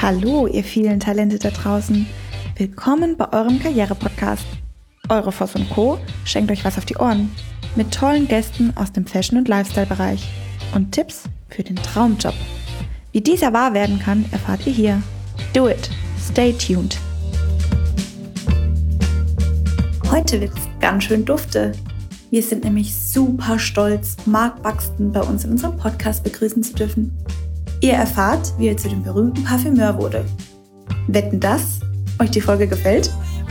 Hallo, ihr vielen Talente da draußen. Willkommen bei eurem Karriere-Podcast. Eure Voss & Co. schenkt euch was auf die Ohren. Mit tollen Gästen aus dem Fashion- und Lifestyle-Bereich. Und Tipps für den Traumjob. Wie dieser wahr werden kann, erfahrt ihr hier. Do it. Stay tuned. Heute wird es ganz schön dufte. Wir sind nämlich super stolz, Marc Buxton bei uns in unserem Podcast begrüßen zu dürfen. Ihr erfahrt, wie er zu dem berühmten Parfümeur wurde. Wetten das? Euch die Folge gefällt?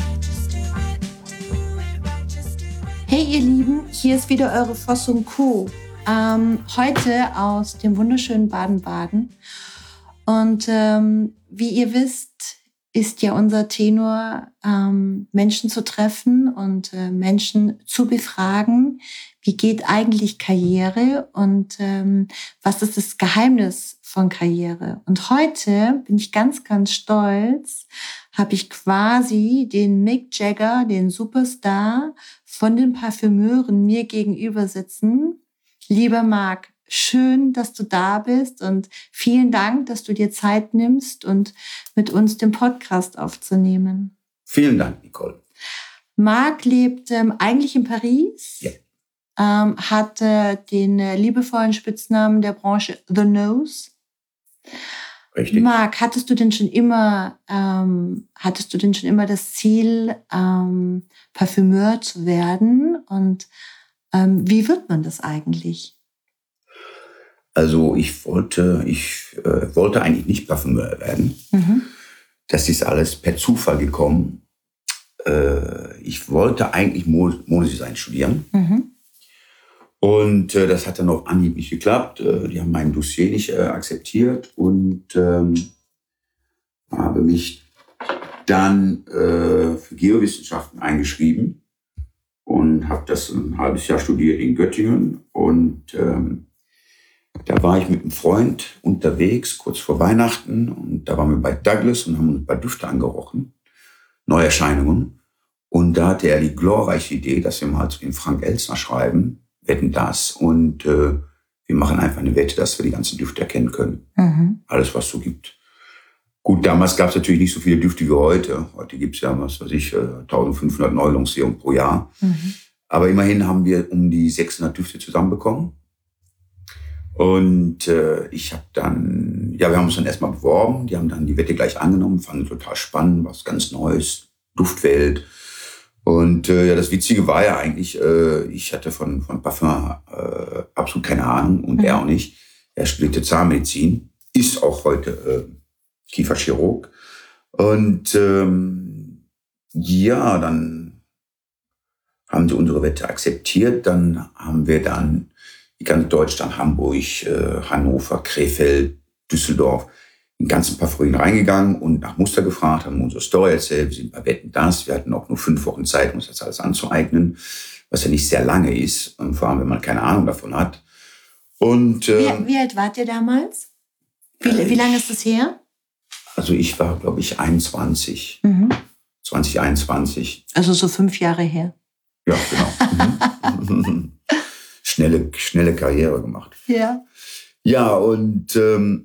Hey ihr Lieben, hier ist wieder eure Voss & Co. Heute aus dem wunderschönen Baden-Baden. Und wie ihr wisst, ist ja unser Tenor, Menschen zu treffen und Menschen zu befragen. Wie geht eigentlich Karriere und was ist das Geheimnis von Karriere? Und heute bin ich ganz, ganz stolz, habe ich quasi den Mick Jagger, den Superstar von den Parfümeuren mir gegenüber sitzen. Lieber Marc, schön, dass du da bist und vielen Dank, dass du dir Zeit nimmst und mit uns den Podcast aufzunehmen. Vielen Dank, Nicole. Marc lebt eigentlich in Paris. Ja. Hat den liebevollen Spitznamen der Branche The Nose. Richtig. Marc, hattest du denn schon immer das Ziel, Parfümeur zu werden? Und wie wird man das eigentlich? Also ich wollte eigentlich nicht Parfümeur werden. Mhm. Das ist alles per Zufall gekommen. Ich wollte eigentlich Modedesign studieren. Mhm. Und das hat dann auf Anhieb nicht geklappt. Die haben mein Dossier nicht akzeptiert und habe mich dann für Geowissenschaften eingeschrieben und habe das ein halbes Jahr studiert in Göttingen. Und da war ich mit einem Freund unterwegs, kurz vor Weihnachten. Und da waren wir bei Douglas und haben uns ein paar Düfte angerochen, Neuerscheinungen. Und da hatte er die glorreiche Idee, dass wir mal zu dem Frank Elstner schreiben, wetten das. Und wir machen einfach eine Wette, dass wir die ganzen Düfte erkennen können. Mhm. Alles, was es so gibt. Gut, damals gab es natürlich nicht so viele Düfte wie heute. Heute gibt es ja, 1500 Neulancierungen pro Jahr. Mhm. Aber immerhin haben wir um die 600 Düfte zusammenbekommen. Und wir haben uns dann erstmal beworben. Die haben dann die Wette gleich angenommen, fanden total spannend, was ganz Neues, Duftwelt. Und das Witzige war ja eigentlich, ich hatte von Parfum absolut keine Ahnung und er auch nicht. Er studierte Zahnmedizin, ist auch heute Kieferchirurg. Und dann haben sie unsere Wette akzeptiert. Dann haben wir dann die ganze Deutschland, Hamburg, Hannover, Krefeld, Düsseldorf, in ganzen Parfümerien reingegangen und nach Muster gefragt, haben unsere Story erzählt. Wir sind bei Wetten das. Wir hatten auch nur 5 Wochen Zeit, uns das alles anzueignen, was ja nicht sehr lange ist, vor allem wenn man keine Ahnung davon hat. Und Wie alt wart ihr damals? Wie lange ist das her? Also ich war, glaube ich, 21. Mhm. 2021. Also so 5 Jahre her. Ja, genau. Schnelle Karriere gemacht. Ja. Ja, und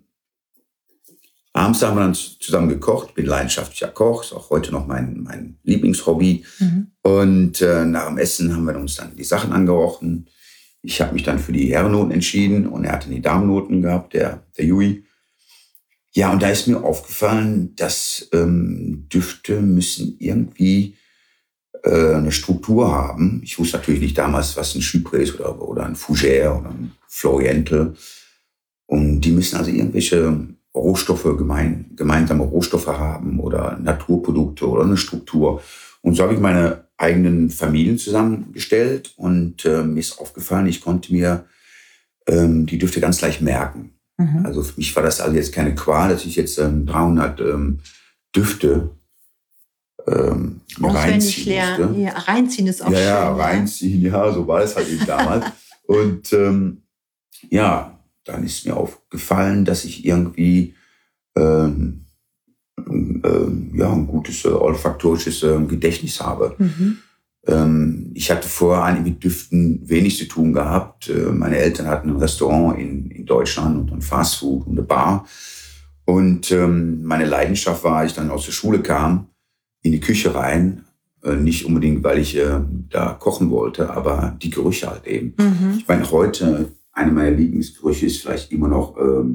abends haben wir dann zusammen gekocht. Bin leidenschaftlicher Koch, ist auch heute noch mein Lieblingshobby. Mhm. Und nach dem Essen haben wir uns dann die Sachen angerochen. Ich habe mich dann für die Herrennoten entschieden und er hatte die Damennoten gehabt, der Jui. Ja, und da ist mir aufgefallen, dass Düfte müssen irgendwie eine Struktur haben. Ich wusste natürlich nicht damals, was ein Chypres oder ein Fougère oder ein Floriental. Und die müssen also irgendwelche Rohstoffe, gemeinsame Rohstoffe haben oder Naturprodukte oder eine Struktur. Und so habe ich meine eigenen Familien zusammengestellt und mir ist aufgefallen, ich konnte mir die Düfte ganz leicht merken. Mhm. Also für mich war das also jetzt keine Qual, dass ich jetzt 300 Düfte Auswendig lernen. Ja, reinziehen ist auch schön. Ja, reinziehen, ja, so war es halt eben damals. Und dann ist mir aufgefallen, dass ich irgendwie ein gutes olfaktorisches Gedächtnis habe. Mhm. Ich hatte vorher eigentlich mit Düften wenig zu tun gehabt. Meine Eltern hatten ein Restaurant in Deutschland und ein Fastfood und eine Bar. Und meine Leidenschaft war, als ich dann aus der Schule kam, in die Küche rein. Nicht unbedingt, weil ich da kochen wollte, aber die Gerüche halt eben. Ich meine, heute, eine meiner Lieblingsgerüche ist vielleicht immer noch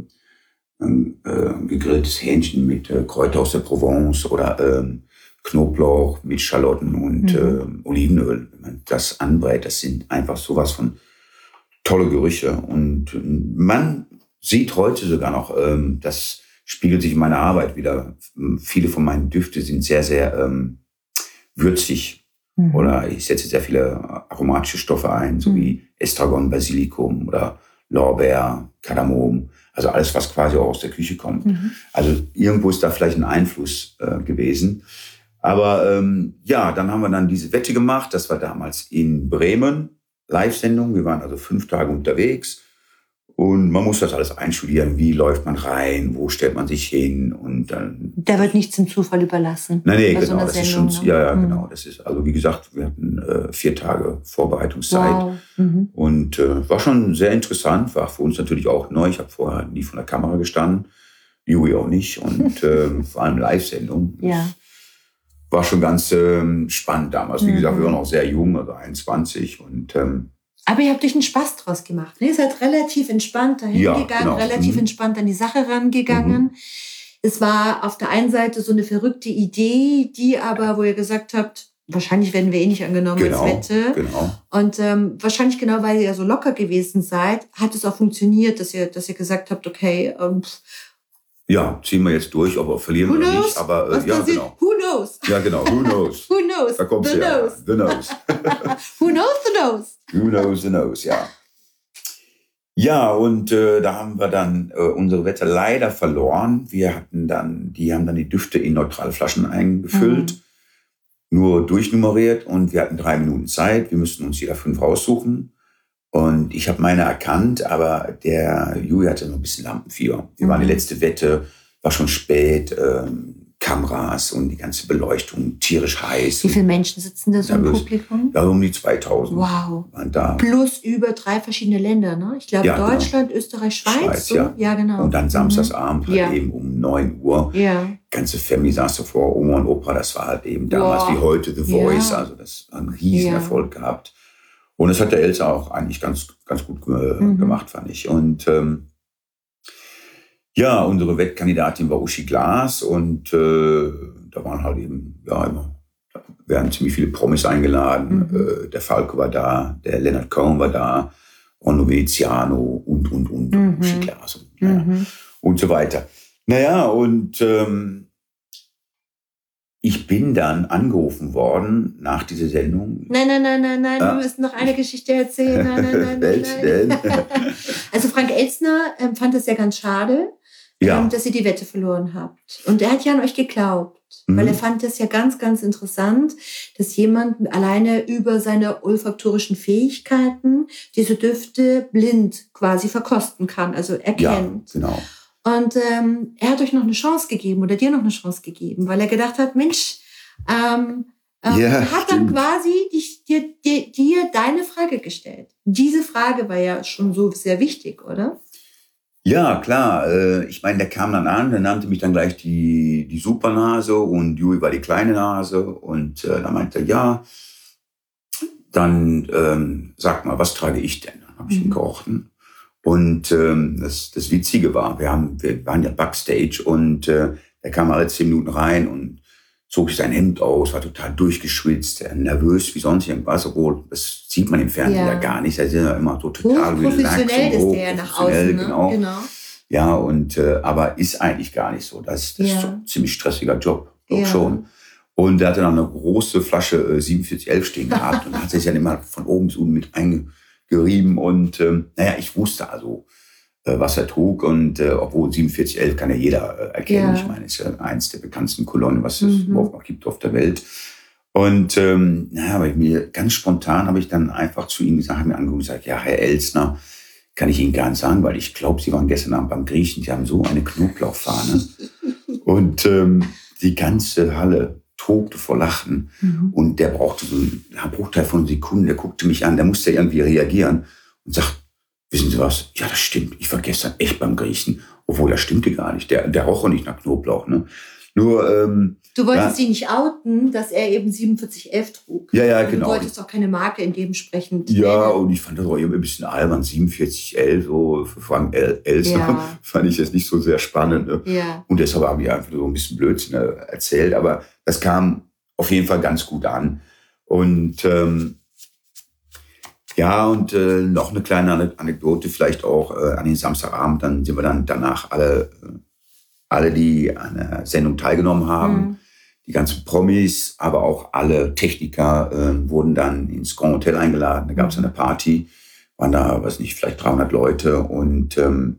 gegrilltes Hähnchen mit Kräuter aus der Provence oder Knoblauch mit Schalotten und Olivenöl. Wenn man das anbrät, das sind einfach sowas von tolle Gerüche. Und man sieht heute sogar noch, das spiegelt sich in meiner Arbeit wieder. Viele von meinen Düfte sind sehr, sehr würzig. Oder ich setze sehr viele aromatische Stoffe ein, so wie Estragon, Basilikum oder Lorbeer, Kardamom. Also alles, was quasi auch aus der Küche kommt. Also irgendwo ist da vielleicht ein Einfluss gewesen. Aber ja, dann haben wir dann diese Wette gemacht. Das war damals in Bremen, Live-Sendung. Wir waren also 5 Tage unterwegs. Und man muss das alles einstudieren. Wie läuft man rein? Wo stellt man sich hin? Und dann. Da wird nichts dem Zufall überlassen. Nee, genau. So das Sendung, ist schon, ja, genau. Das ist, also wie gesagt, wir hatten 4 Tage Vorbereitungszeit. Wow. Und war schon sehr interessant. War für uns natürlich auch neu. Ich habe vorher nie vor der Kamera gestanden. Juri auch nicht. Und vor allem Live-Sendung. Ja. War schon ganz spannend damals. Wie gesagt, wir waren auch sehr jung, also 21. Und aber ihr habt euch einen Spaß draus gemacht. Ne? Ihr seid relativ entspannt dahin gegangen, genau. Relativ entspannt an die Sache rangegangen. Es war auf der einen Seite so eine verrückte Idee, die aber, wo ihr gesagt habt, wahrscheinlich werden wir eh nicht angenommen als Wette. Genau. Und wahrscheinlich genau, weil ihr ja so locker gewesen seid, hat es auch funktioniert, dass ihr gesagt habt, okay, ja, ziehen wir jetzt durch, aber verlieren wir nicht. Aber ja, genau. Who knows? Ja, genau. Who knows? Who knows? Da kommst du ja. The knows. Who knows the knows? Who knows the knows, ja. Ja, und da haben wir dann unsere Wette leider verloren. Die haben dann die Düfte in neutrale Flaschen eingefüllt, nur durchnummeriert und wir hatten 3 Minuten Zeit. Wir müssten uns jeder 5 raussuchen. Und ich habe meine erkannt, aber der Juri hatte noch ein bisschen Lampenfieber. Wir waren die letzte Wette, war schon spät, Kameras und die ganze Beleuchtung tierisch heiß. Wie viele Menschen sitzen da so im Publikum? Ja, um die 2000. Wow. Waren da. Plus über 3 verschiedene Länder, ne? Ich glaube Deutschland, genau. Österreich, Schweiz. So? Ja, genau. Und dann samstagsabend halt eben um 9 Uhr. Ja. Ganze Family saß davor, Oma und Opa, das war halt eben damals wie heute The Voice. Ja. Also das hat einen riesen Erfolg gehabt. Und das hat der Elsa auch eigentlich ganz gut gemacht, fand ich. Und ja, unsere Wettkandidatin war Uschi Glas und da waren halt eben, ja, immer, da werden ziemlich viele Promis eingeladen. Der Falco war da, der Leonard Cohen war da, Ronno Veneziano und Uschi Glas und so weiter. Naja, und ich bin dann angerufen worden nach dieser Sendung. Nein, wir müssen noch eine Geschichte erzählen. Nein. Also Frank Elstner fand es ja ganz schade, dass ihr die Wette verloren habt. Und er hat ja an euch geglaubt, weil er fand es ja ganz, ganz interessant, dass jemand alleine über seine olfaktorischen Fähigkeiten diese Düfte blind quasi verkosten kann, also erkennt. Ja, genau. Und er hat euch noch eine Chance gegeben oder dir noch eine Chance gegeben, weil er gedacht hat, Mensch, hat dann quasi dir deine Frage gestellt. Diese Frage war ja schon so sehr wichtig, oder? Ja, klar. Ich meine, der kam dann an, der nannte mich dann gleich die Supernase und Juri war die kleine Nase. Und da meinte er, ja, dann sag mal, was trage ich denn? Dann habe ich ihn gerochen. Und das Witzige war, wir waren ja Backstage und er kam alle 10 Minuten rein und zog sich sein Hemd aus, war total durchgeschwitzt, nervös wie sonst irgendwas, obwohl das sieht man im Fernsehen ja gar nicht. Da ist ja immer so total professionell ist der nach außen, ne? Genau. Ja, und aber ist eigentlich gar nicht so. Das ist so ein ziemlich stressiger Job, doch schon. Und er hatte dann eine große Flasche 4711 stehen gehabt und hat sich dann immer von oben bis unten mit eingerieben. Und naja, ich wusste also, was er trug. Und obwohl 4711 kann ja jeder erkennen. Ich meine, es ist ja eins der bekanntesten Kolonnen, was es überhaupt noch gibt auf der Welt. Und naja, aber ganz spontan habe ich dann einfach zu ihm gesagt, mir angeguckt und gesagt, ja, Herr Elstner, kann ich Ihnen gar nicht sagen, weil ich glaube, Sie waren gestern Abend beim Griechen, Sie haben so eine Knoblauchfahne. Und die ganze Halle tobte vor Lachen. Und der brauchte so einen Bruchteil von Sekunden, der guckte mich an, der musste irgendwie reagieren und sagt, wissen Sie was? Ja, das stimmt, ich war gestern echt beim Griechen. Obwohl, das stimmte gar nicht. Der roch auch nicht nach Knoblauch. Ne? Nur, du wolltest ihn nicht outen, dass er eben 4711 trug. Ja, und genau. Du wolltest auch keine Marke in dementsprechend. Ja, und ich fand das auch immer ein bisschen albern. 4711, so für Frank Elsner, Ja. fand ich jetzt nicht so sehr spannend. Ne? Ja. Und deshalb habe ich einfach so ein bisschen Blödsinn erzählt. Aber das kam auf jeden Fall ganz gut an. Und noch eine kleine Anekdote, vielleicht auch an den Samstagabend. Dann sind wir dann danach alle, die an der Sendung teilgenommen haben, die ganzen Promis, aber auch alle Techniker wurden dann ins Grand Hotel eingeladen. Da gab es eine Party, waren da, weiß nicht, vielleicht 300 Leute. Und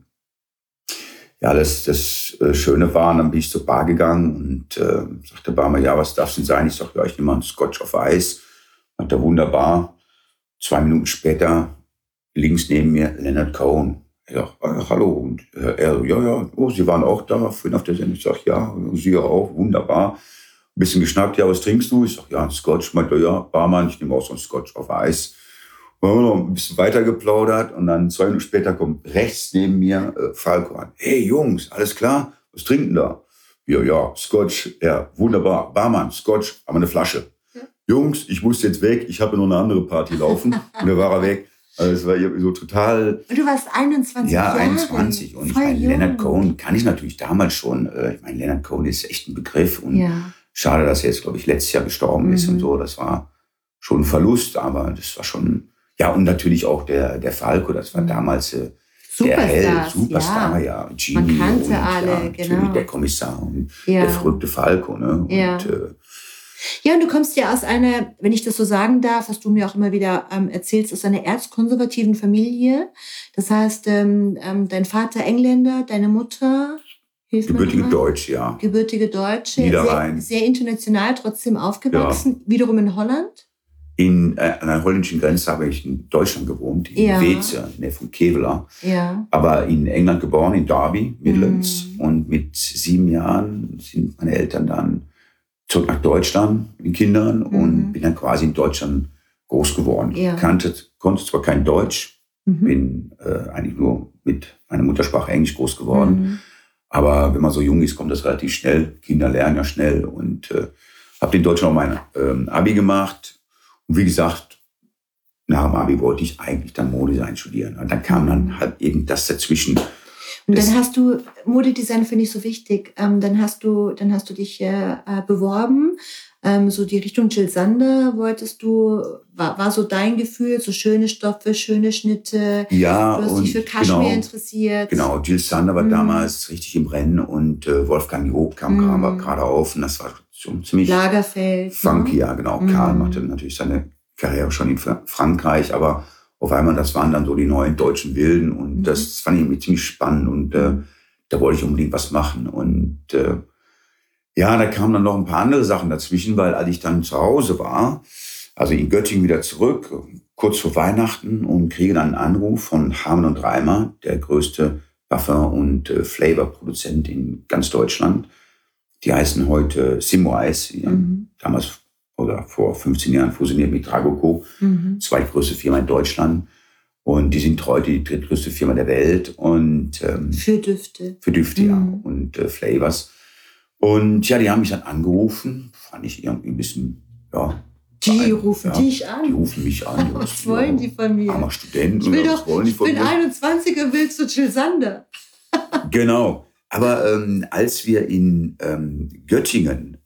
das Schöne war, dann bin ich zur Bar gegangen und sagte der Barmann, ja, was darf es denn sein? Ich sag, ja, ich nehme mal einen Scotch auf Eis. Hat er wunderbar. 2 Minuten später, links neben mir, Leonard Cohen. Ja, hallo. Und er, ja, oh, Sie waren auch da, vorhin auf der Sendung. Ich sag, ja, Sie auch, wunderbar. Ein bisschen geschnackt, ja, was trinkst du? Ich sag, ja, ein Scotch. Meint er, ja, Barmann, ich nehme auch so einen Scotch auf Eis. Und dann haben wir noch ein bisschen weiter geplaudert und dann 2 Minuten später kommt rechts neben mir Falco an. Hey, Jungs, alles klar? Was trinken da? Ja, Scotch, ja, wunderbar. Barmann, Scotch, aber eine Flasche. Ja. Jungs, ich muss jetzt weg, ich habe noch eine andere Party laufen. Und dann war er weg. Also es war irgendwie so total... Und du warst 21 Jahre. Ja, 21. Und ich meine, Leonard Cohen kann ich natürlich damals schon. Ich meine, Leonard Cohen ist echt ein Begriff. Und schade, dass er jetzt, glaube ich, letztes Jahr gestorben ist und so. Das war schon ein Verlust, aber das war schon... Ja, und natürlich auch der Falco, das war damals der Held, Superstar, ja. Genie man kannte und, alle, natürlich genau. Der Kommissar und der verrückte Falco. Ne? Ja. Und, ja, und du kommst ja aus einer, wenn ich das so sagen darf, was du mir auch immer wieder erzählst, aus einer erzkonservativen Familie. Das heißt, dein Vater Engländer, deine Mutter... Gebürtige Deutsche, ja. Gebürtige Deutsche, Niederrhein. Sehr international trotzdem aufgewachsen, wiederum in Holland. An der holländischen Grenze habe ich in Deutschland gewohnt, in Weeze, in der Nähe von Kevelaer. Ja. Aber in England geboren, in Derby, Midlands. Und mit 7 Jahren sind meine Eltern dann zurück nach Deutschland mit den Kindern und bin dann quasi in Deutschland groß geworden. Ja. Konnte zwar kein Deutsch, bin eigentlich nur mit meiner Muttersprache Englisch groß geworden. Aber wenn man so jung ist, kommt das relativ schnell. Kinder lernen ja schnell und habe in Deutschland auch mein Abi gemacht. Und wie gesagt, nach dem Abi wollte ich eigentlich dann Modedesign studieren. Und dann kam dann halt eben das dazwischen. Und dann hast du, Modedesign finde ich so wichtig, dann hast du dich beworben, so die Richtung Jill Sander wolltest du, war so dein Gefühl, so schöne Stoffe, schöne Schnitte. Ja, du hast dich für Kaschmir interessiert. Genau, Jill Sander war damals richtig im Rennen und Wolfgang Job kam gerade auf und das war schon ziemlich Lagerfeld. funky, ja genau. Karl machte natürlich seine Karriere schon in Frankreich, aber auf einmal, das waren dann so die neuen deutschen Wilden und das fand ich irgendwie ziemlich spannend und da wollte ich unbedingt was machen und da kamen dann noch ein paar andere Sachen dazwischen, weil als ich dann zu Hause war, also in Göttingen wieder zurück, kurz vor Weihnachten und kriege dann einen Anruf von Harman und Reimer, der größte Parfum- und Flavor-Produzent in ganz Deutschland. Die heißen heute Simois, die haben damals oder vor 15 Jahren fusioniert mit Tragoco, zweitgrößte Firma in Deutschland. Und die sind heute die drittgrößte Firma der Welt. Und für Düfte. Für Düfte, ja. Und Flavors. Und ja, die haben mich dann angerufen. Fand ich irgendwie ein bisschen, Die rufen dich an? Die rufen mich an. Was wollen die von mir? Armer Student. Ich bin 21 und willst du Jill Sander. Genau. Aber als wir in Göttingen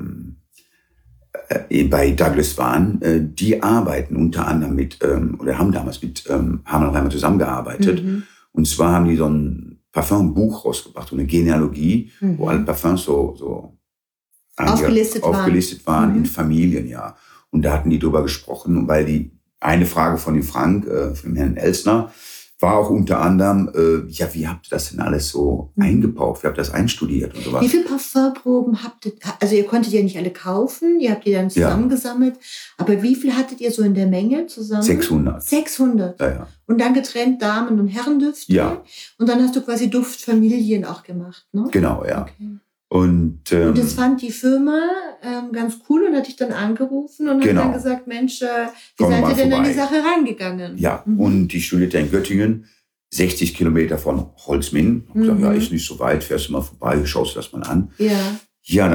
bei Douglas waren, die arbeiten unter anderem oder haben damals mit Harman Reimer zusammengearbeitet. Und zwar haben die so ein Parfumbuch rausgebracht, so eine Genealogie, wo alle Parfums so aufgelistet waren in Familien, ja. Und da hatten die drüber gesprochen, weil die eine Frage von dem Frank, von dem Herrn Elsner, war auch unter anderem, wie habt ihr das denn alles so eingepaukt? Wie habt ihr das einstudiert und sowas? Wie viele Parfumproben habt ihr, also ihr konntet ja nicht alle kaufen, ihr habt die dann zusammengesammelt, aber wie viel hattet ihr so in der Menge zusammen? 600. 600? Ja. Und dann getrennt Damen- und Herrendüfte? Ja. Und dann hast du quasi Duftfamilien auch gemacht, ne? Genau, ja. Okay. Und das fand die Firma ganz cool und hat dich dann angerufen und hat dann gesagt, Mensch, wie seid ihr denn an die Sache rangegangen? Ja, und ich studierte in Göttingen. 60 Kilometer von Holzminden. Ich gesagt, ja, ist nicht so weit, fährst du mal vorbei, schaust du das mal an. Ja,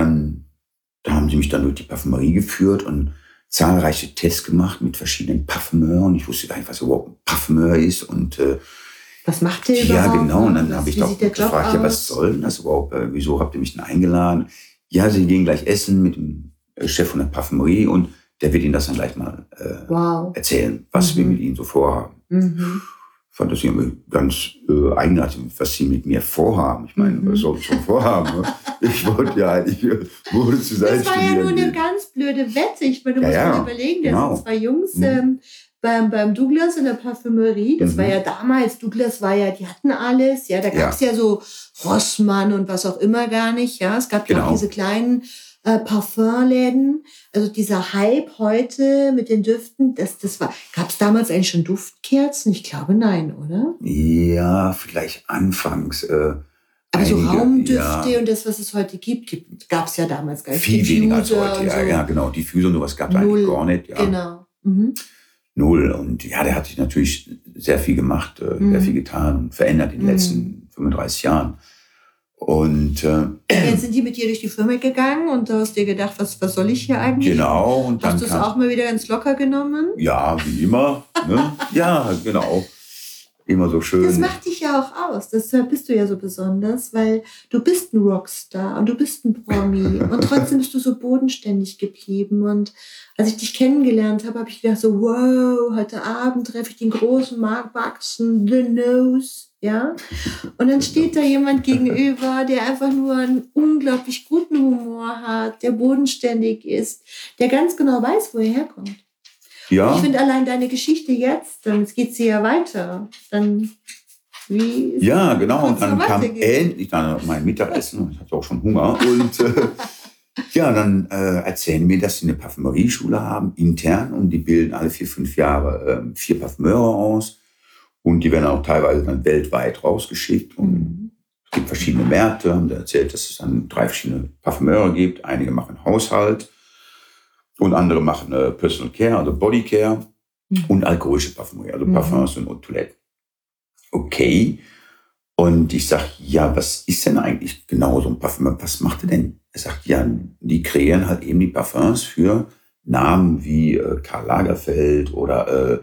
da haben sie mich dann durch die Parfümerie geführt und zahlreiche Tests gemacht mit verschiedenen Parfümeuren. Ich wusste gar nicht, was überhaupt ein Parfümeur ist. Und was macht der überhaupt? Ja, genau. Und dann habe ich doch gefragt, ja, was soll denn das überhaupt? Wieso habt ihr mich denn eingeladen? Ja, sie gehen gleich essen mit dem Chef von der Parfümerie und der wird Ihnen das dann gleich mal erzählen, was wir mit Ihnen so vorhaben. Ich fand das irgendwie ganz eigenartig, was Sie mit mir vorhaben. Ich meine, was soll ich schon vorhaben? Ich wollte ja eigentlich Mode zu sein. Das war ja nur eine ganz blöde Wette. Ich meine, du musst mal überlegen, da sind zwei Jungs beim Douglas in der Parfümerie. Das war ja damals, Douglas war ja, die hatten alles. Ja, da gab es ja so Rossmann und was auch immer gar nicht. Ja, es gab ja auch diese kleinen Parfumläden, also dieser Hype heute mit den Düften, das war, gab es damals eigentlich schon Duftkerzen? Ich glaube, nein, oder? Ja, vielleicht anfangs. Aber so Raumdüfte und das, was es heute gibt, gab es ja damals gar nicht. Viel weniger als heute, ja, genau. Diffuser, nur was gab es eigentlich gar nicht. Ja. Genau. Null. Und ja, der hat sich natürlich sehr viel gemacht, sehr viel getan und verändert in den letzten 35 Jahren. Und jetzt sind die mit dir durch die Firma gegangen und du hast dir gedacht, was soll ich hier eigentlich? Genau. Und dann hast du es auch mal wieder ganz locker genommen? Ja, wie immer. Ne? Ja, genau. Immer so schön. Das macht dich ja auch aus. Deshalb bist du ja so besonders, weil du bist ein Rockstar und du bist ein Promi und trotzdem bist du so bodenständig geblieben. Und als ich dich kennengelernt habe, habe ich gedacht so, wow, heute Abend treffe ich den großen Mark Buxton, The Nose. Ja? Und dann steht da jemand gegenüber, der einfach nur einen unglaublich guten Humor hat, der bodenständig ist, der ganz genau weiß, wo er herkommt. Ja. Ich finde allein deine Geschichte jetzt geht sie ja weiter. Dann, wie ist ja, genau. Und dann kam endlich dann mein Mittagessen. Ich hatte auch schon Hunger. Und ja, dann erzählen mir, dass sie eine Parfümerieschule haben, intern. Und die bilden alle 4-5 Jahre 4 Parfümeure aus. Und die werden auch teilweise dann weltweit rausgeschickt. Und es gibt verschiedene Märkte. Haben da erzählt, dass es dann 3 verschiedene Parfümeure gibt. Einige machen Haushalt und andere machen Personal Care, also Body Care und alkoholische Parfümerie, also Parfums und Toiletten. Okay. Und ich sage, ja, was ist denn eigentlich genau so ein Parfümeur? Was macht er denn? Er sagt, ja, die kreieren halt eben die Parfums für Namen wie Karl Lagerfeld oder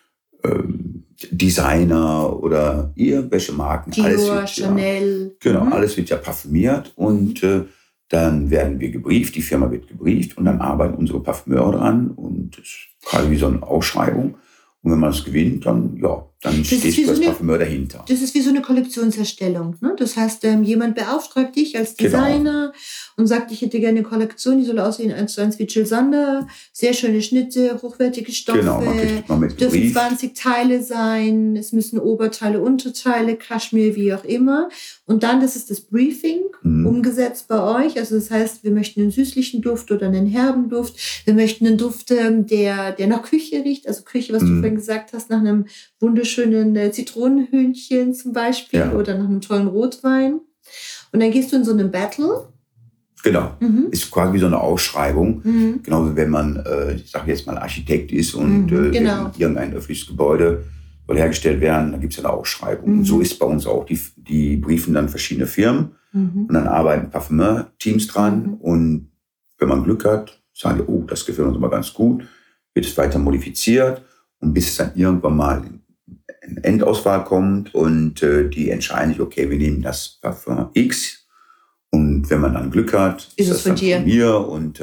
Designer oder irgendwelche Marken. Dior, Chanel. Genau, alles wird ja parfümiert und dann werden wir gebrieft, die Firma wird gebrieft und dann arbeiten unsere Parfümeure dran und das ist quasi wie so eine Ausschreibung. Und wenn man es gewinnt, dann steht das Parfümeur dahinter. Das ist wie so eine Kollektionserstellung. Ne? Das heißt, jemand beauftragt dich als Designer und sagt, ich hätte gerne eine Kollektion, die soll aussehen 1:1 wie Jill Sander. Sehr schöne Schnitte, hochwertige Stoffe. Genau, man kriegt mal mit dürfen 20 Teile sein. Es müssen Oberteile, Unterteile, Kaschmir, wie auch immer. Und dann, das ist das Briefing, umgesetzt bei euch. Also das heißt, wir möchten einen süßlichen Duft oder einen herben Duft. Wir möchten einen Duft, der nach Küche riecht. Also Küche, was du vorhin gesagt hast, nach einem wunderschönen Zitronenhühnchen zum Beispiel oder nach einem tollen Rotwein. Und dann gehst du in so einen Battle. Genau, ist quasi wie so eine Ausschreibung. Genau wie wenn man, ich sage jetzt mal, Architekt ist und irgendein öffentliches Gebäude soll hergestellt werden, da gibt es ja eine Ausschreibung. Und so ist bei uns auch. Die briefen dann verschiedene Firmen und dann arbeiten Parfumeur-Teams dran. Und wenn man Glück hat, sagen die, oh, das gefällt uns aber ganz gut, wird es weiter modifiziert und bis es dann irgendwann mal in Endauswahl kommt und die entscheiden sich, okay, wir nehmen das Parfum X und wenn man dann Glück hat, ist das dann von mir und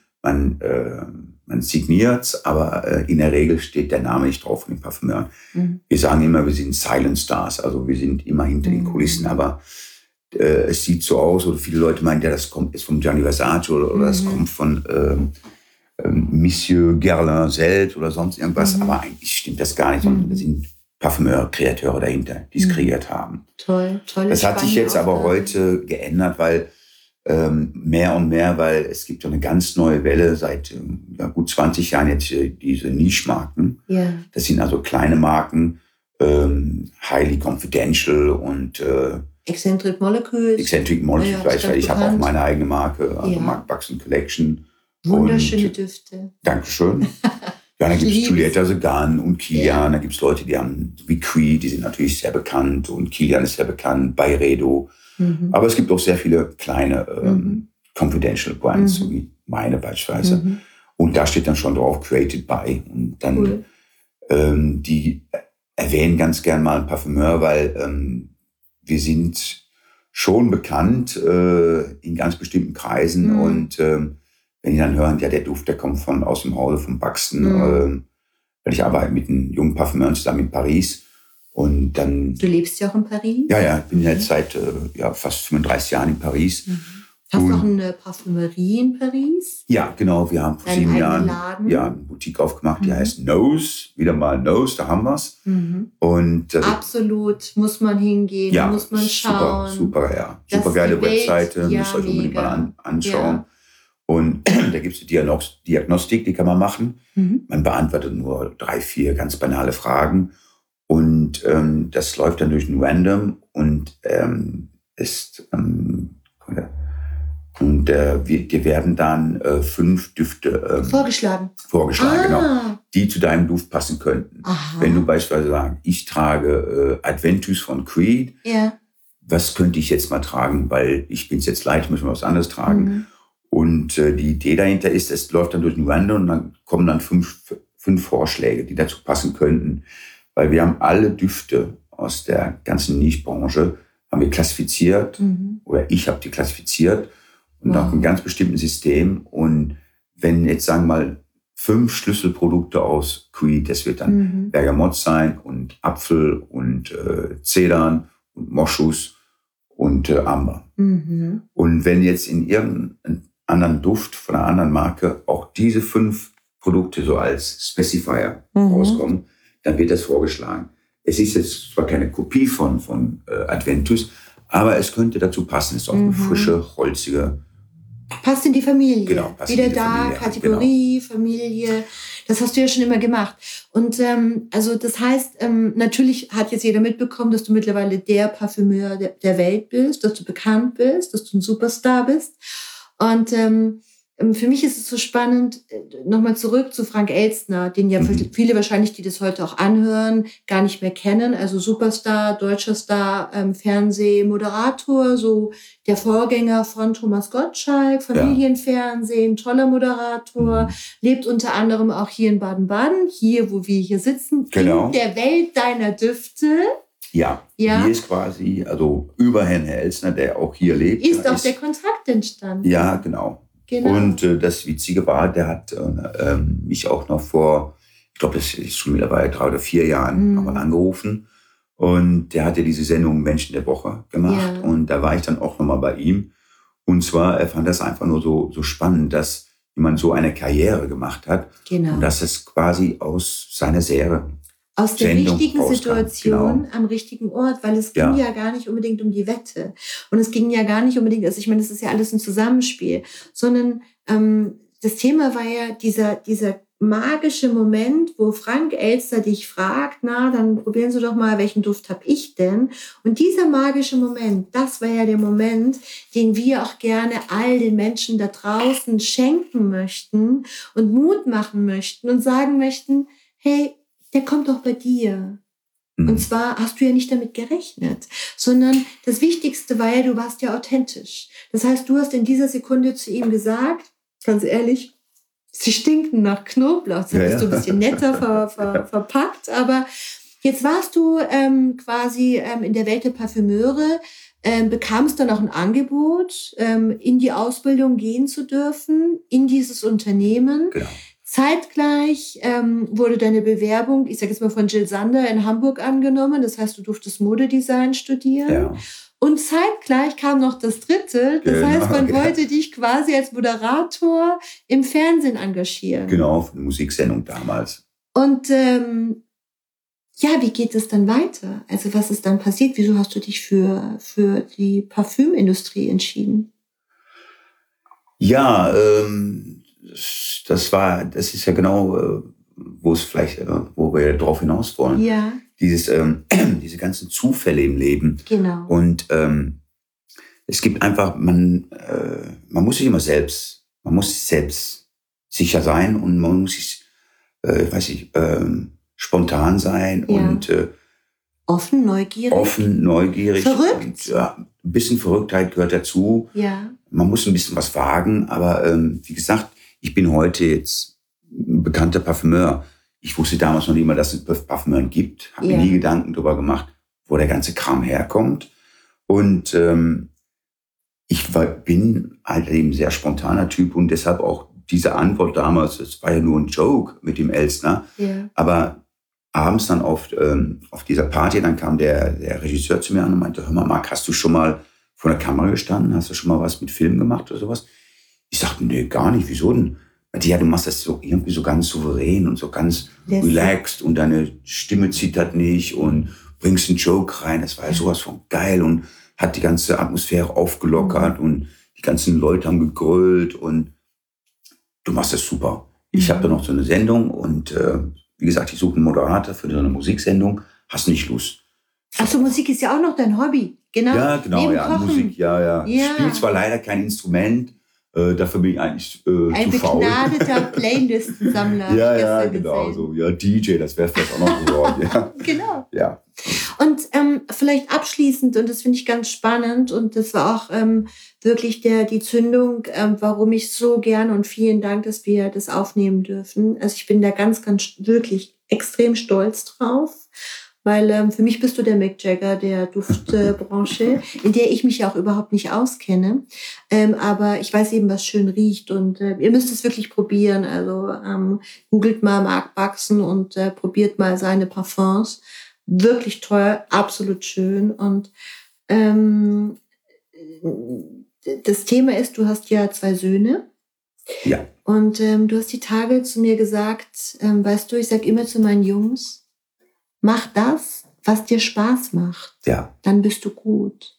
man signiert, aber in der Regel steht der Name nicht drauf von den Parfümeuren. Wir sagen immer, wir sind Silent Stars, also wir sind immer hinter den Kulissen, aber es sieht so aus, oder viele Leute meinen, ja, das kommt jetzt von Gianni Versace oder das kommt von Monsieur Guerlain selbst oder sonst irgendwas, aber eigentlich stimmt das gar nicht, sondern es sind Parfümeure, Kreateure dahinter, die es kreiert haben. Toll. Das hat sich jetzt aber heute geändert, weil mehr und mehr, weil es gibt so eine ganz neue Welle seit gut 20 Jahren jetzt diese Niche-Marken. Ja. Das sind also kleine Marken, highly confidential und Eccentric Molecules. Ich habe auch meine eigene Marke, also Mark Buxton Collection. Wunderschöne Düfte. Dankeschön. Ja, da gibt es Julieta Segan und Kilian. Da gibt es Leute, die haben, wie Creed, die sind natürlich sehr bekannt. Und Kilian ist sehr bekannt, Byredo. Aber es gibt auch sehr viele kleine Confidential Brands, so wie meine beispielsweise. Und da steht dann schon drauf, created by. Und dann, die erwähnen ganz gern mal einen Parfümeur, weil wir sind schon bekannt in ganz bestimmten Kreisen. Und wenn die dann hören, ja, der Duft, der kommt aus dem Hause von Buxton. Weil ich arbeite mit einem jungen Parfümeur zusammen in Paris. Und dann. Du lebst ja auch in Paris? Ja, ich bin jetzt seit fast 35 Jahren in Paris. Hast du auch eine Parfümerie in Paris? Ja, genau. Wir haben vor 7 Jahren eine Boutique aufgemacht, die heißt Nose. Wieder mal Nose, da haben wir es. Und absolut, muss man hingehen, muss man schauen. Super. Super geile Webseite, müsst ihr euch unbedingt mal anschauen. Ja. Und da gibt es eine Diagnostik, die kann man machen. Man beantwortet nur 3, 4 ganz banale Fragen. Und das läuft dann durch ein Random und die werden dann 5 Düfte vorgeschlagen, genau, die zu deinem Duft passen könnten. Aha. Wenn du beispielsweise sagst, ich trage Adventus von Creed, was könnte ich jetzt mal tragen, weil ich bin es jetzt leid, ich muss mal was anderes tragen. Und die Idee dahinter ist, es läuft dann durch ein Random und dann kommen dann 5 Vorschläge, die dazu passen könnten. Weil wir haben alle Düfte aus der ganzen Niche-Branche haben wir klassifiziert, oder ich habe die klassifiziert und nach einem ganz bestimmten System. Und wenn jetzt, sagen wir mal, 5 Schlüsselprodukte aus Creed, das wird dann Bergamott sein und Apfel und Zedern und Moschus und Amber. Und wenn jetzt in irgendeinem anderen Duft von einer anderen Marke auch diese 5 Produkte so als Specifier rauskommen, dann wird das vorgeschlagen. Es ist jetzt zwar keine Kopie von Adventus, aber es könnte dazu passen. Es ist auch eine frische, holzige. Passt in die Familie. Genau, passt wieder in die da, Familie. Kategorie, genau. Familie. Das hast du ja schon immer gemacht. Und also das heißt, natürlich hat jetzt jeder mitbekommen, dass du mittlerweile der Parfümeur der Welt bist, dass du bekannt bist, dass du ein Superstar bist. Und für mich ist es so spannend, nochmal zurück zu Frank Elstner, den ja viele wahrscheinlich, die das heute auch anhören, gar nicht mehr kennen. Also Superstar, deutscher Star, Fernsehmoderator, so der Vorgänger von Thomas Gottschalk, Familienfernsehen, toller Moderator, lebt unter anderem auch hier in Baden-Baden, hier, wo wir hier sitzen, in der Welt deiner Düfte. Ja, hier ist quasi, also über Herrn Elstner, der auch hier lebt. Ist auch der Kontakt entstanden. Ja, genau. Und das Witzige war, der hat mich auch noch vor, ich glaube, das ist schon mittlerweile 3 oder 4 Jahren, nochmal angerufen. Und der hatte diese Sendung Menschen der Woche gemacht. Ja. Und da war ich dann auch nochmal bei ihm. Und zwar, er fand das einfach nur so spannend, dass jemand so eine Karriere gemacht hat. Genau. Und dass es quasi aus seiner Serie aus der richtigen Situation am richtigen Ort, weil es ging ja gar nicht unbedingt um die Wette. Und es ging ja gar nicht unbedingt, also ich meine, das ist ja alles ein Zusammenspiel, sondern das Thema war ja dieser magische Moment, wo Frank Elstner dich fragt, na, dann probieren Sie doch mal, welchen Duft habe ich denn? Und dieser magische Moment, das war ja der Moment, den wir auch gerne all den Menschen da draußen schenken möchten und Mut machen möchten und sagen möchten, hey, der kommt doch bei dir. Und zwar hast du ja nicht damit gerechnet, sondern das Wichtigste war ja, du warst ja authentisch. Das heißt, du hast in dieser Sekunde zu ihm gesagt, ganz ehrlich, sie stinken nach Knoblauch. Das hast du ein bisschen netter verpackt, aber jetzt warst du quasi in der Welt der Parfümeure, bekamst dann auch ein Angebot, in die Ausbildung gehen zu dürfen, in dieses Unternehmen. Genau. Zeitgleich wurde deine Bewerbung, ich sage jetzt mal von Jill Sander in Hamburg angenommen. Das heißt, du durftest Modedesign studieren. Ja. Und zeitgleich kam noch das Dritte. Das heißt, man wollte dich quasi als Moderator im Fernsehen engagieren. Genau, für eine Musiksendung damals. Und wie geht es dann weiter? Also was ist dann passiert? Wieso hast du dich für die Parfümindustrie entschieden? Ja, das ist ja genau, wo wir drauf hinaus wollen. Ja. Diese ganzen Zufälle im Leben. Genau. Und es gibt einfach, man muss sich immer man muss selbst sicher sein und man muss sich spontan sein und offen, neugierig. Verrückt. Und, ja, ein bisschen Verrücktheit gehört dazu. Ja. Man muss ein bisschen was wagen, aber wie gesagt, ich bin heute jetzt ein bekannter Parfümeur. Ich wusste damals noch nicht mal, dass es Parfümeuren gibt. Habe mir nie Gedanken darüber gemacht, wo der ganze Kram herkommt. Und bin halt eben ein sehr spontaner Typ und deshalb auch diese Antwort damals, es war ja nur ein Joke mit dem Elstner. Ja. Aber abends dann auf dieser Party, dann kam der Regisseur zu mir an und meinte, hör mal, Marc, hast du schon mal vor der Kamera gestanden? Hast du schon mal was mit Film gemacht oder sowas? Ich sagte, nee, gar nicht. Wieso denn? Ja, du machst das so irgendwie so ganz souverän und so ganz relaxed und deine Stimme zittert nicht und bringst einen Joke rein. Das war ja sowas von geil und hat die ganze Atmosphäre aufgelockert und die ganzen Leute haben gegrölt und du machst das super. Ich habe da noch so eine Sendung und wie gesagt, ich suche einen Moderator für so eine Musiksendung. Hast nicht Lust? Achso, Musik ist ja auch noch dein Hobby. Genau. Ja, genau, Neben ja. Kochen. Musik, ja. Ich spiele zwar leider kein Instrument, dafür bin ich eigentlich ein zu faul. Ein begnadeter Playlistensammler. ja, genau. So, ja, DJ, das wäre vielleicht auch noch geworden. Ja. Genau. Ja. Und vielleicht abschließend, und das finde ich ganz spannend, und das war auch wirklich die Zündung, warum ich so gerne, und vielen Dank, dass wir das aufnehmen dürfen. Also ich bin da ganz, ganz wirklich extrem stolz drauf. Weil für mich bist du der Mick Jagger der Duftbranche, in der ich mich ja auch überhaupt nicht auskenne. Aber ich weiß eben, was schön riecht. Und ihr müsst es wirklich probieren. Also googelt mal Marc Baxen und probiert mal seine Parfums. Wirklich toll, absolut schön. Und das Thema ist, du hast ja 2 Söhne. Ja. Und du hast die Tage zu mir gesagt, weißt du, ich sag immer zu meinen Jungs, mach das, was dir Spaß macht. Ja. Dann bist du gut.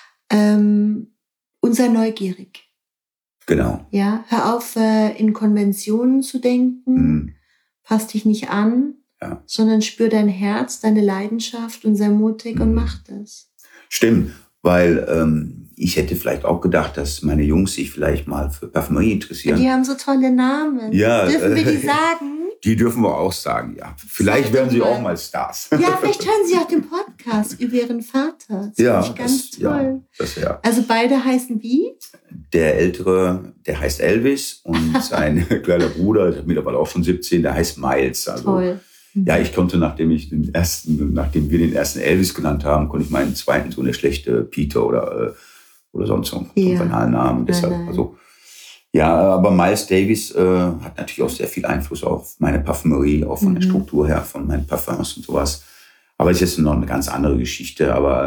Und sei neugierig. Genau. Ja, hör auf, in Konventionen zu denken. Pass dich nicht an, sondern spür dein Herz, deine Leidenschaft und sei mutig und mach das. Stimmt, weil ich hätte vielleicht auch gedacht, dass meine Jungs sich vielleicht mal für Parfümerie interessieren. Die haben so tolle Namen. Ja, dürfen wir die sagen? Die dürfen wir auch sagen, ja. Vielleicht werden sie auch mal Stars. Ja, vielleicht hören sie auch den Podcast über ihren Vater. Das finde ich ganz toll. Ja, also beide heißen wie? Der Ältere, der heißt Elvis und sein kleiner Bruder, der ist mittlerweile auch schon 17, der heißt Miles. Also, toll. Ja, ich konnte, nachdem wir den ersten Elvis genannt haben, konnte ich meinen zweiten so eine schlechte Peter oder sonst so einen banalen Namen. Deshalb, also, ja, aber Miles Davis hat natürlich auch sehr viel Einfluss auf meine Parfümerie, auch von der Struktur her, von meinen Parfums und sowas. Aber es ist jetzt noch eine ganz andere Geschichte. Aber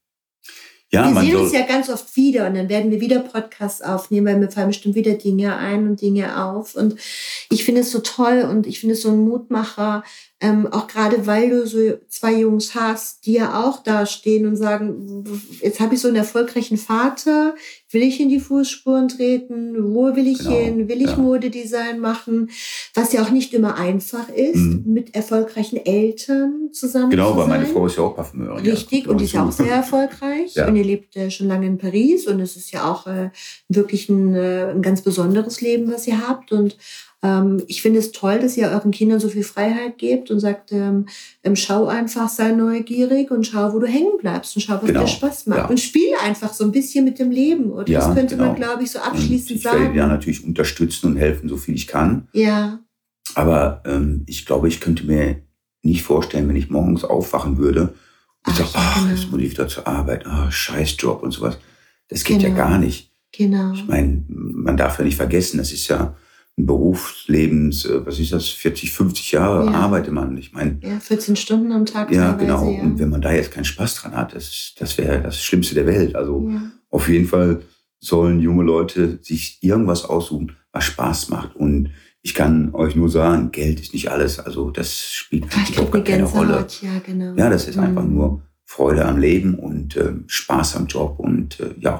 ja, wir sehen uns ja ganz oft wieder und dann werden wir wieder Podcasts aufnehmen, weil mir fallen bestimmt wieder Dinge ein und Dinge auf. Und ich finde es so toll und ich finde es so ein Mutmacher, auch gerade weil du so 2 Jungs hast, die ja auch da stehen und sagen, jetzt habe ich so einen erfolgreichen Vater, will ich in die Fußspuren treten, wo will ich hin, will ich Modedesign machen, was ja auch nicht immer einfach ist, mit erfolgreichen Eltern zusammen zu sein. Genau, weil meine Frau ist ja auch Parfümeurin. Richtig, und die ist ja auch sehr erfolgreich und ihr lebt schon lange in Paris und es ist ja auch wirklich ein ganz besonderes Leben, was ihr habt und ich finde es toll, dass ihr euren Kindern so viel Freiheit gebt und sagt, schau einfach, sei neugierig und schau, wo du hängen bleibst und schau, was dir Spaß macht. Und spiele einfach so ein bisschen mit dem Leben. Oder das könnte man, glaube ich, so abschließend sagen. Ich werde ja natürlich unterstützen und helfen, so viel ich kann. Ja. Aber ich glaube, ich könnte mir nicht vorstellen, wenn ich morgens aufwachen würde und sage, jetzt muss ich wieder zur Arbeit, Scheißjob und sowas. Das geht ja gar nicht. Genau. Ich meine, man darf ja nicht vergessen, das ist ja ein Berufslebens, 40, 50 Jahre arbeitet man. Ich meine, 14 Stunden am Tag. Ja, genau. Ja. Und wenn man da jetzt keinen Spaß dran hat, das wäre das Schlimmste der Welt. Also auf jeden Fall sollen junge Leute sich irgendwas aussuchen, was Spaß macht. Und ich kann euch nur sagen, Geld ist nicht alles. Also das spielt auch gar keine Rolle. Ja, genau. Ja, das ist einfach nur Freude am Leben und Spaß am Job und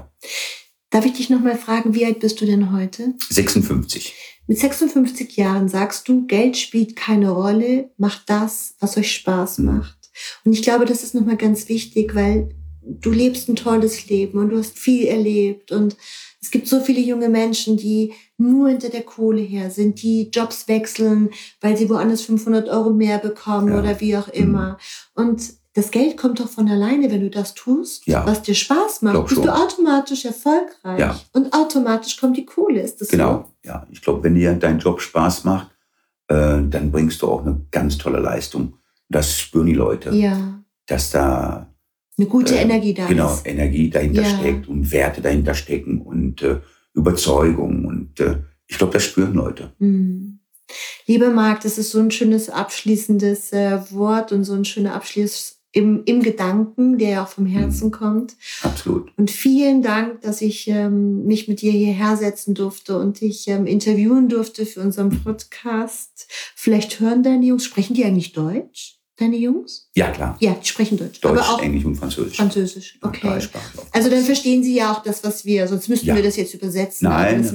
Darf ich dich noch mal fragen, wie alt bist du denn heute? 56. Mit 56 Jahren sagst du, Geld spielt keine Rolle, macht das, was euch Spaß macht. Und ich glaube, das ist nochmal ganz wichtig, weil du lebst ein tolles Leben und du hast viel erlebt. Und es gibt so viele junge Menschen, die nur hinter der Kohle her sind, die Jobs wechseln, weil sie woanders 500 € mehr bekommen oder wie auch immer. Und das Geld kommt doch von alleine, wenn du das tust, was dir Spaß macht. Bist du automatisch erfolgreich. Ja. Und automatisch kommt die Kohle. Ist das so? Ja. Ich glaube, wenn dir dein Job Spaß macht, dann bringst du auch eine ganz tolle Leistung. Das spüren die Leute. Ja. Dass da eine gute Energie da ist. Genau, Energie dahinter steckt und Werte dahinter stecken und Überzeugung. Und ich glaube, das spüren Leute. Mhm. Lieber Marc, das ist so ein schönes abschließendes Wort und so ein schöner Abschluss im Gedanken, der ja auch vom Herzen kommt. Absolut. Und vielen Dank, dass ich mich mit dir hierher setzen durfte und dich interviewen durfte für unseren Podcast. Vielleicht hören deine Jungs, sprechen die eigentlich Deutsch? Deine Jungs? Ja, klar. Ja, die sprechen Deutsch. Deutsch, aber auch Englisch und Französisch. Französisch, okay. Also dann verstehen sie ja auch das, was wir, sonst müssten wir das jetzt übersetzen. Nein,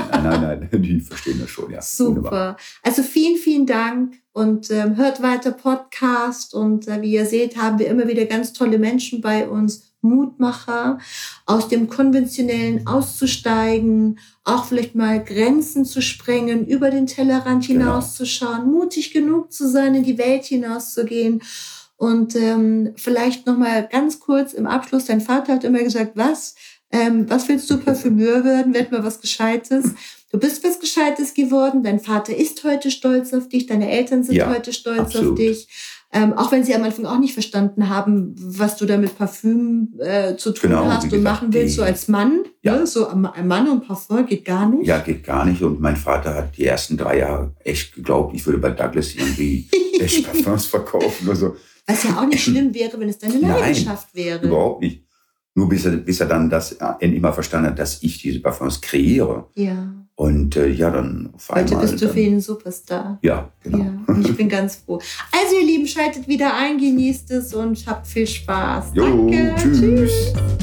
die verstehen das schon, ja. Super. Wunderbar. Also vielen, vielen Dank und hört weiter Podcast und wie ihr seht, haben wir immer wieder ganz tolle Menschen bei uns, Mutmacher, aus dem Konventionellen auszusteigen, auch vielleicht mal Grenzen zu sprengen, über den Tellerrand hinauszuschauen, mutig genug zu sein, in die Welt hinauszugehen. Und vielleicht noch mal ganz kurz im Abschluss, dein Vater hat immer gesagt, was willst du Parfümeur werden? Werd mal was Gescheites. Du bist was Gescheites geworden, dein Vater ist heute stolz auf dich, deine Eltern sind heute stolz auf dich. Auch wenn sie am Anfang auch nicht verstanden haben, was du da mit Parfüm zu tun hast und machen willst, so als Mann. Ja. Ne? So ein Mann und Parfum geht gar nicht. Ja, geht gar nicht. Und mein Vater hat die ersten 3 Jahre echt geglaubt, ich würde bei Douglas irgendwie Parfums verkaufen oder so. Was ja auch nicht schlimm wäre, wenn es deine Leidenschaft wäre. Überhaupt nicht. Nur bis er dann das endlich mal verstanden hat, dass ich diese Parfums kreiere. Ja. Und dann auf einmal... Heute bist du für ihn ein Superstar. Ja, genau. Ja, und ich bin ganz froh. Also ihr Lieben, schaltet wieder ein, genießt es und habt viel Spaß. Jo, Danke. Tschüss.